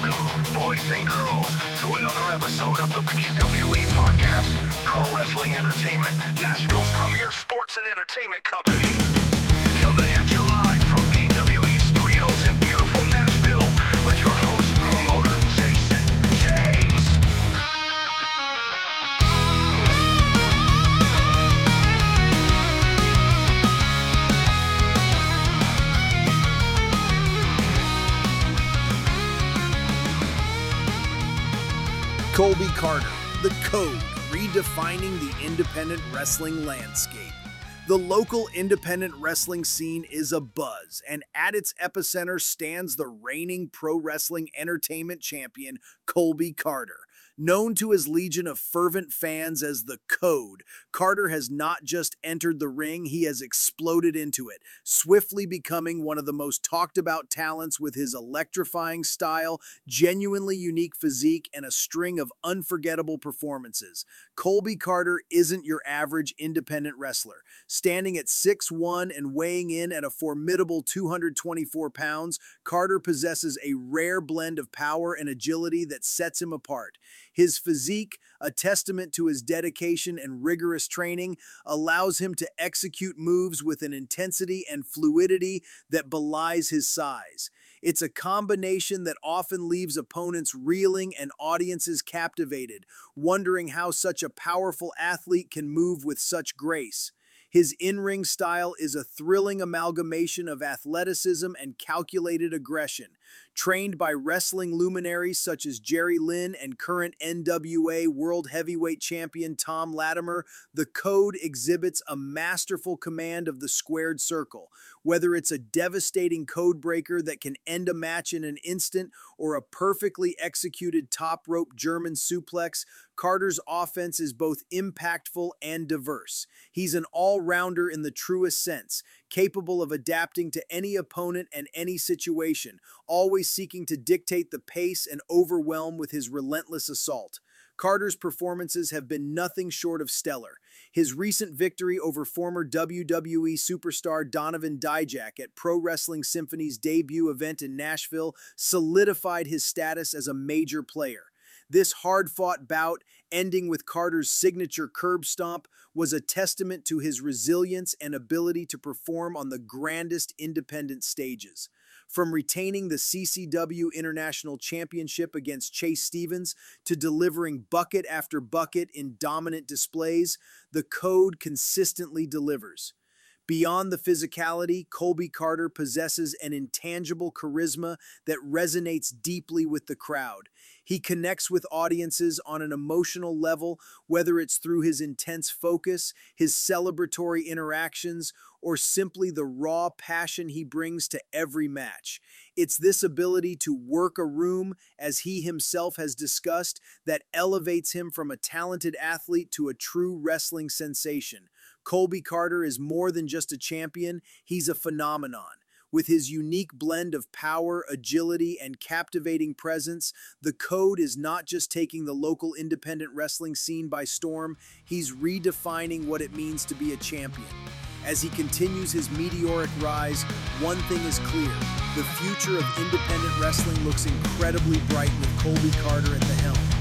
boys and girls, to another episode of the PWE Podcast, Pro Wrestling Entertainment, Nashville's premier sports and entertainment company. Coming at you live from PWE Studios in beautiful Nashville with your host, promoter Jason James. Colby Carter, The Code, redefining the independent wrestling landscape. The local independent wrestling scene is abuzz, and at its epicenter stands the reigning pro wrestling entertainment champion, Colby Carter. Known to his legion of fervent fans as The Code, Carter has not just entered the ring, he has exploded into it, swiftly becoming one of the most talked about talents with his electrifying style, genuinely unique physique, and a string of unforgettable performances. Colby Carter isn't your average independent wrestler. Standing at 6'1" and weighing in at a formidable 224 pounds, Carter possesses a rare blend of power and agility that sets him apart. His physique, a testament to his dedication and rigorous training, allows him to execute moves with an intensity and fluidity that belies his size. It's a combination that often leaves opponents reeling and audiences captivated, wondering how such a powerful athlete can move with such grace. His in-ring style is a thrilling amalgamation of athleticism and calculated aggression. Trained by wrestling luminaries such as Jerry Lynn and current NWA World Heavyweight Champion Tom Latimer, The Code exhibits a masterful command of the squared circle. Whether it's a devastating code breaker that can end a match in an instant or a perfectly executed top rope German suplex, Carter's offense is both impactful and diverse. He's an all-rounder in the truest sense, capable of adapting to any opponent and any situation, always seeking to dictate the pace and overwhelm with his relentless assault. Carter's performances have been nothing short of stellar. His recent victory over former WWE superstar Donovan Dijak at Pro Wrestling Symphony's debut event in Nashville solidified his status as a major player. This hard-fought bout, ending with Carter's signature curb stomp, was a testament to his resilience and ability to perform on the grandest independent stages. From retaining the CCW International Championship against Chase Stevens to delivering bucket after bucket in dominant displays, The Code consistently delivers. Beyond the physicality, Colby Carter possesses an intangible charisma that resonates deeply with the crowd. He connects with audiences on an emotional level, whether it's through his intense focus, his celebratory interactions, or simply the raw passion he brings to every match. It's this ability to work a room, as he himself has discussed, that elevates him from a talented athlete to a true wrestling sensation. Colby Carter is more than just a champion, he's a phenomenon. With his unique blend of power, agility, and captivating presence, The Code is not just taking the local independent wrestling scene by storm, he's redefining what it means to be a champion. As he continues his meteoric rise, one thing is clear: the future of independent wrestling looks incredibly bright with Colby Carter at the helm.